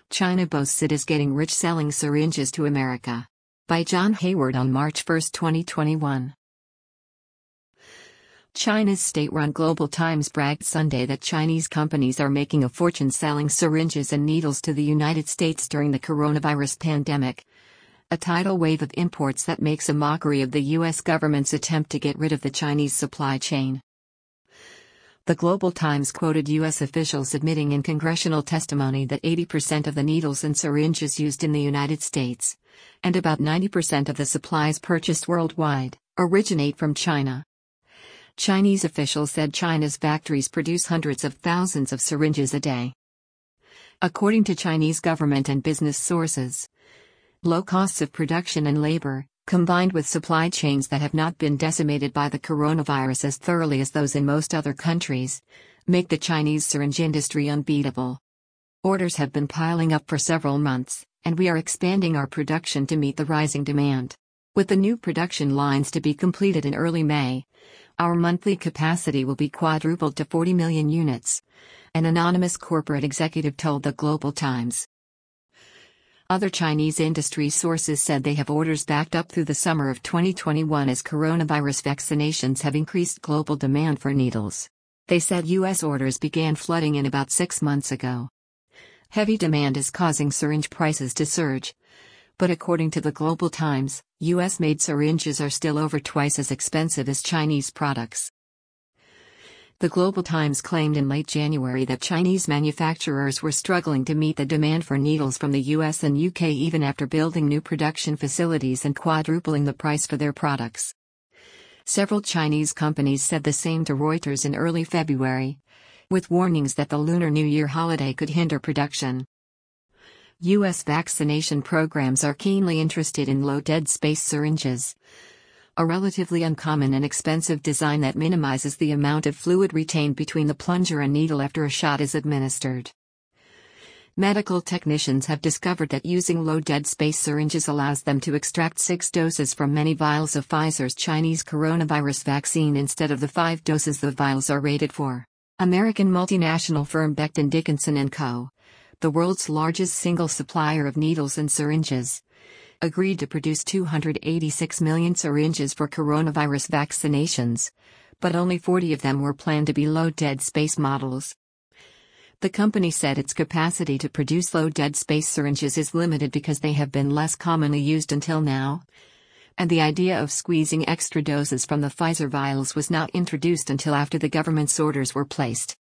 China boasts it is getting rich selling syringes to America. By John Hayward on March 1, 2021. China's state-run Global Times bragged Sunday that Chinese companies are making a fortune selling syringes and needles to the United States during the coronavirus pandemic. A tidal wave of imports that makes a mockery of the U.S. government's attempt to get rid of the Chinese supply chain. The Global Times quoted U.S. officials admitting in congressional testimony that 80% of the needles and syringes used in the United States, and about 90% of the supplies purchased worldwide, originate from China. Chinese officials said China's factories produce hundreds of thousands of syringes a day. According to Chinese government and business sources, low costs of production and labor, combined with supply chains that have not been decimated by the coronavirus as thoroughly as those in most other countries, make the Chinese syringe industry unbeatable. Orders have been piling up for several months, and we are expanding our production to meet the rising demand. With the new production lines to be completed in early May, our monthly capacity will be quadrupled to 40 million units, an anonymous corporate executive told the Global Times. Other Chinese industry sources said they have orders backed up through the summer of 2021 as coronavirus vaccinations have increased global demand for needles. They said U.S. orders began flooding in about 6 months ago. Heavy demand is causing syringe prices to surge. But according to the Global Times, U.S.-made syringes are still over twice as expensive as Chinese products. The Global Times claimed in late January that Chinese manufacturers were struggling to meet the demand for needles from the US and UK even after building new production facilities and quadrupling the price for their products. Several Chinese companies said the same to Reuters in early February, with warnings that the Lunar New Year holiday could hinder production. US vaccination programs are keenly interested in low dead space syringes, a relatively uncommon and expensive design that minimizes the amount of fluid retained between the plunger and needle after a shot is administered. Medical technicians have discovered that using low dead space syringes allows them to extract 6 doses from many vials of Pfizer's Chinese coronavirus vaccine instead of the 5 doses the vials are rated for. American multinational firm Becton Dickinson & Co., the world's largest single supplier of needles and syringes, agreed to produce 286 million syringes for coronavirus vaccinations, but only 40 of them were planned to be low dead space models. The company said its capacity to produce low dead space syringes is limited because they have been less commonly used until now, and the idea of squeezing extra doses from the Pfizer vials was not introduced until after the government's orders were placed.